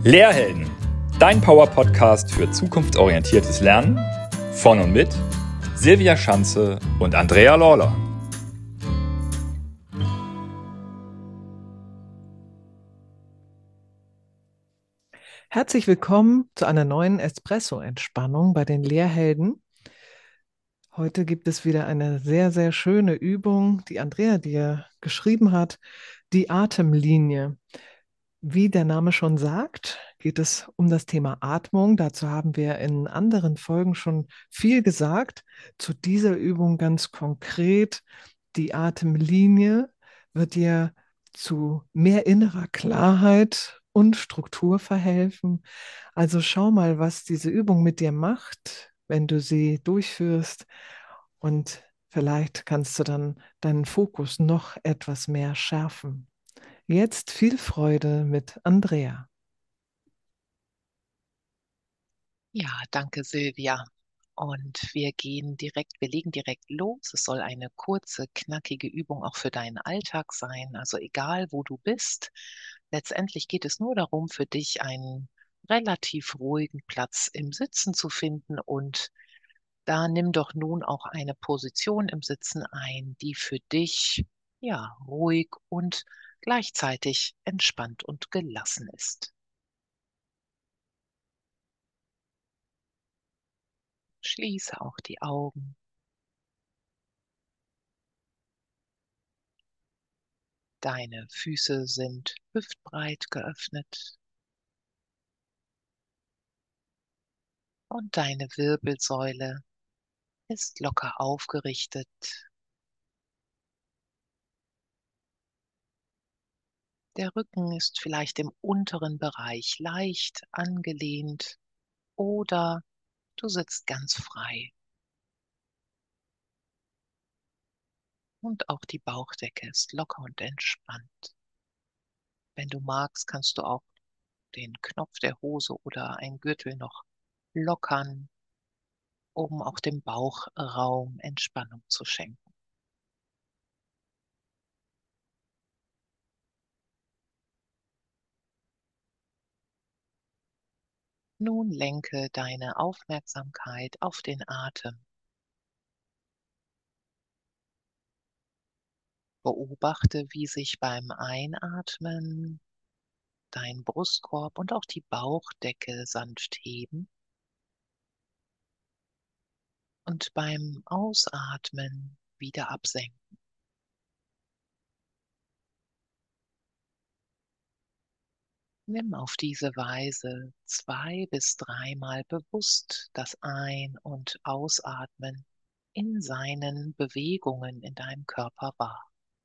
Lehrhelden, dein Power-Podcast für zukunftsorientiertes Lernen von und mit Silvia Schanze und Andrea Lawler. Herzlich willkommen zu einer neuen Espresso-Entspannung bei den Lehrhelden. Heute gibt es wieder eine sehr, sehr schöne Übung, die Andrea dir geschrieben hat, die Atemlinie. Wie der Name schon sagt, geht es um das Thema Atmung. Dazu haben wir in anderen Folgen schon viel gesagt. Zu dieser Übung ganz konkret. Die Atemlinie wird dir zu mehr innerer Klarheit und Struktur verhelfen. Also schau mal, was diese Übung mit dir macht, wenn du sie durchführst. Und vielleicht kannst du dann deinen Fokus noch etwas mehr schärfen. Jetzt viel Freude mit Andrea. Ja, danke Silvia. Und wir legen direkt los. Es soll eine kurze, knackige Übung auch für deinen Alltag sein. Also egal, wo du bist. Letztendlich geht es nur darum, für dich einen relativ ruhigen Platz im Sitzen zu finden. Und da nimm doch nun auch eine Position im Sitzen ein, die für dich, ja, ruhig und gleichzeitig entspannt und gelassen ist. Schließe auch die Augen. Deine Füße sind hüftbreit geöffnet und deine Wirbelsäule ist locker aufgerichtet. Der Rücken ist vielleicht im unteren Bereich leicht angelehnt oder du sitzt ganz frei. Und auch die Bauchdecke ist locker und entspannt. Wenn du magst, kannst du auch den Knopf der Hose oder einen Gürtel noch lockern, um auch dem Bauchraum Entspannung zu schenken. Nun lenke deine Aufmerksamkeit auf den Atem. Beobachte, wie sich beim Einatmen dein Brustkorb und auch die Bauchdecke sanft heben und beim Ausatmen wieder absenken. Nimm auf diese Weise 2 bis 3 Mal bewusst das Ein- und Ausatmen in seinen Bewegungen in deinem Körper wahr.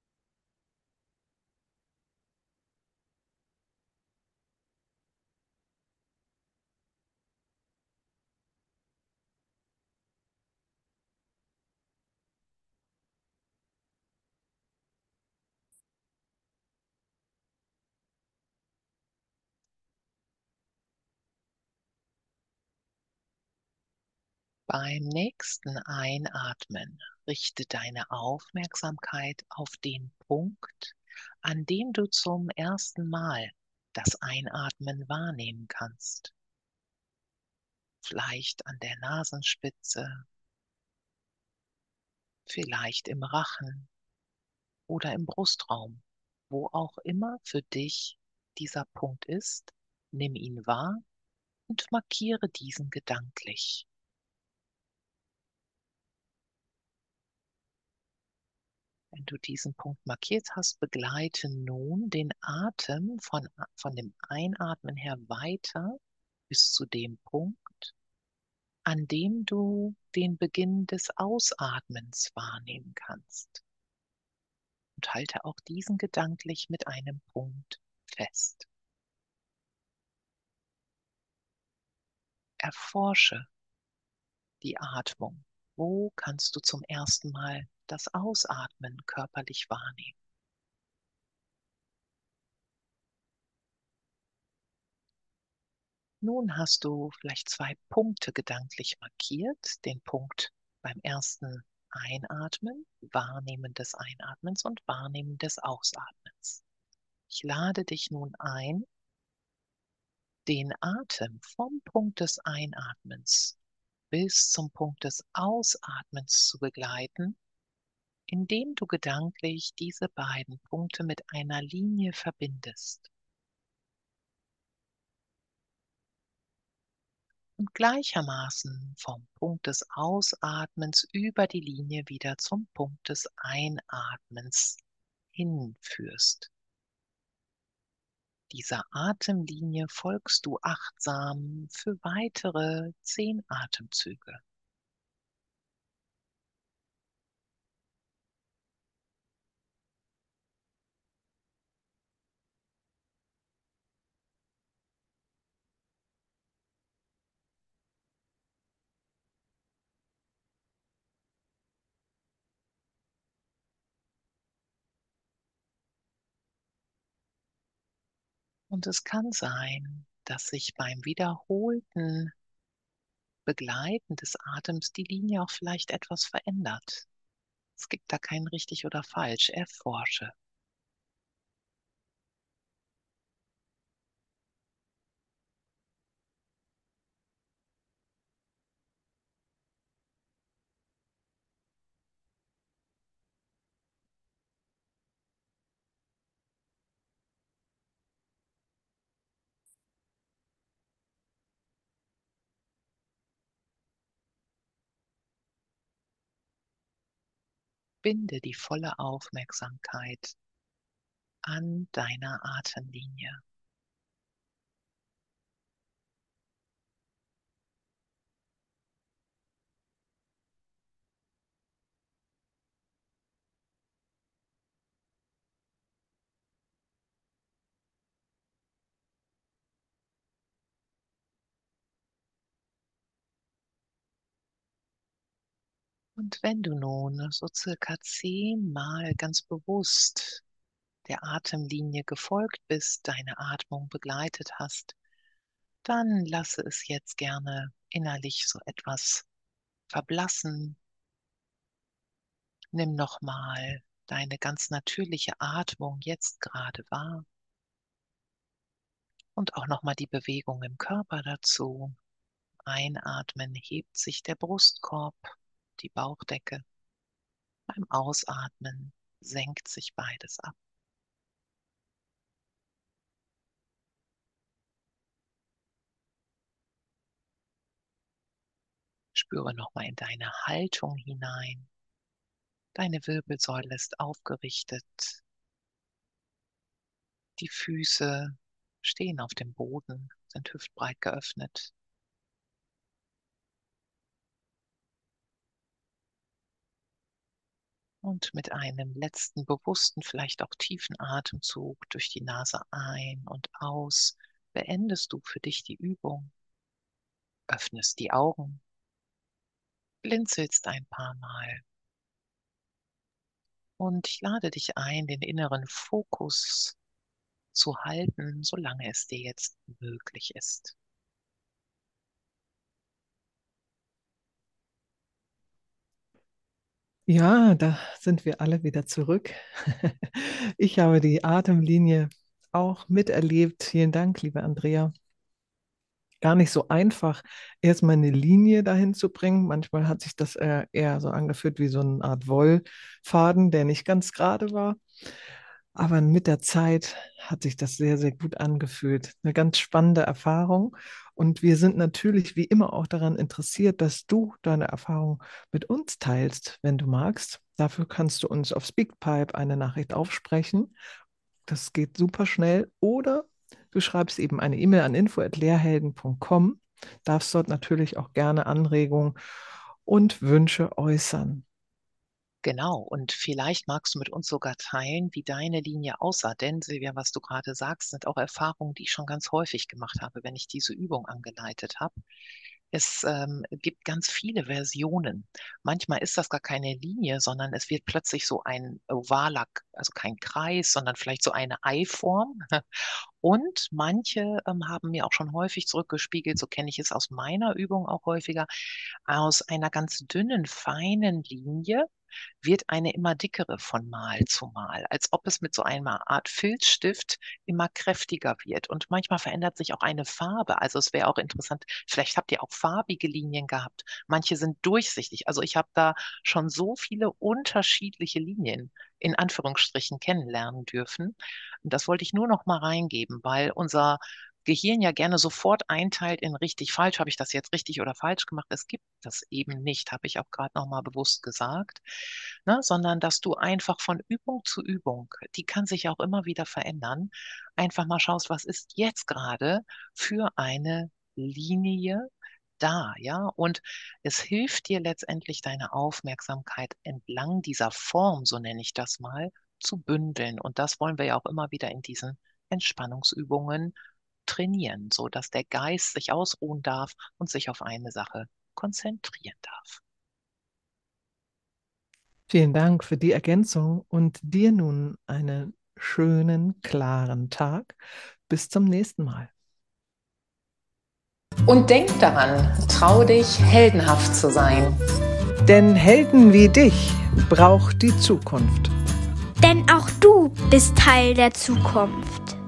Beim nächsten Einatmen richte deine Aufmerksamkeit auf den Punkt, an dem du zum ersten Mal das Einatmen wahrnehmen kannst. Vielleicht an der Nasenspitze, vielleicht im Rachen oder im Brustraum, wo auch immer für dich dieser Punkt ist, nimm ihn wahr und markiere diesen gedanklich. Wenn du diesen Punkt markiert hast, begleite nun den Atem von dem Einatmen her weiter bis zu dem Punkt, an dem du den Beginn des Ausatmens wahrnehmen kannst. Und halte auch diesen gedanklich mit einem Punkt fest. Erforsche die Atmung. Wo kannst du zum ersten Mal das Ausatmen körperlich wahrnehmen? Nun hast du vielleicht 2 Punkte gedanklich markiert. Den Punkt beim ersten Einatmen, Wahrnehmen des Einatmens und Wahrnehmen des Ausatmens. Ich lade dich nun ein, den Atem vom Punkt des Einatmens bis zum Punkt des Ausatmens zu begleiten, indem du gedanklich diese beiden Punkte mit einer Linie verbindest. Und gleichermaßen vom Punkt des Ausatmens über die Linie wieder zum Punkt des Einatmens hinführst. Dieser Atemlinie folgst du achtsam für weitere 10 Atemzüge. Und es kann sein, dass sich beim wiederholten Begleiten des Atems die Linie auch vielleicht etwas verändert. Es gibt da kein richtig oder falsch. Erforsche. Binde die volle Aufmerksamkeit an deiner Atemlinie. Und wenn du nun so circa 10 Mal ganz bewusst der Atemlinie gefolgt bist, deine Atmung begleitet hast, dann lasse es jetzt gerne innerlich so etwas verblassen. Nimm nochmal deine ganz natürliche Atmung jetzt gerade wahr und auch nochmal die Bewegung im Körper dazu. Einatmen hebt sich der Brustkorb, die Bauchdecke. Beim Ausatmen senkt sich beides ab. Spüre nochmal in deine Haltung hinein. Deine Wirbelsäule ist aufgerichtet. Die Füße stehen auf dem Boden, sind hüftbreit geöffnet. Und mit einem letzten bewussten, vielleicht auch tiefen Atemzug durch die Nase ein und aus beendest du für dich die Übung. Öffnest die Augen, blinzelst ein paar Mal. Und ich lade dich ein, den inneren Fokus zu halten, solange es dir jetzt möglich ist. Ja, da sind wir alle wieder zurück. Ich habe die Atemlinie auch miterlebt. Vielen Dank, liebe Andrea. Gar nicht so einfach, erstmal eine Linie dahin zu bringen. Manchmal hat sich das eher so angefühlt wie so eine Art Wollfaden, der nicht ganz gerade war. Aber mit der Zeit hat sich das sehr, sehr gut angefühlt. Eine ganz spannende Erfahrung. Und wir sind natürlich wie immer auch daran interessiert, dass du deine Erfahrung mit uns teilst, wenn du magst. Dafür kannst du uns auf Speakpipe eine Nachricht aufsprechen. Das geht super schnell. Oder du schreibst eben eine E-Mail an info@lehrhelden.com, darfst dort natürlich auch gerne Anregungen und Wünsche äußern. Genau, und vielleicht magst du mit uns sogar teilen, wie deine Linie aussah. Denn, Silvia, was du gerade sagst, sind auch Erfahrungen, die ich schon ganz häufig gemacht habe, wenn ich diese Übung angeleitet habe. Es gibt ganz viele Versionen. Manchmal ist das gar keine Linie, sondern es wird plötzlich so ein ovaler, also kein Kreis, sondern vielleicht so eine Eiform. Und manche haben mir auch schon häufig zurückgespiegelt, so kenne ich es aus meiner Übung auch häufiger, aus einer ganz dünnen, feinen Linie wird eine immer dickere von Mal zu Mal, als ob es mit so einer Art Filzstift immer kräftiger wird. Und manchmal verändert sich auch eine Farbe. Also es wäre auch interessant, vielleicht habt ihr auch farbige Linien gehabt. Manche sind durchsichtig. Also ich habe da schon so viele unterschiedliche Linien in Anführungsstrichen kennenlernen dürfen. Und das wollte ich nur noch mal reingeben, weil unser Gehirn ja gerne sofort einteilt in richtig, falsch. Habe ich das jetzt richtig oder falsch gemacht? Es gibt das eben nicht, habe ich auch gerade noch mal bewusst gesagt, ne? Sondern dass du einfach von Übung zu Übung, die kann sich auch immer wieder verändern, einfach mal schaust, was ist jetzt gerade für eine Linie da, ja? Und es hilft dir letztendlich, deine Aufmerksamkeit entlang dieser Form, so nenne ich das mal, zu bündeln. Und das wollen wir ja auch immer wieder in diesen Entspannungsübungen trainieren, so dass der Geist sich ausruhen darf und sich auf eine Sache konzentrieren darf. Vielen Dank für die Ergänzung und dir nun einen schönen, klaren Tag. Bis zum nächsten Mal. Und denk daran, trau dich, heldenhaft zu sein. Denn Helden wie dich braucht die Zukunft. Denn auch du bist Teil der Zukunft.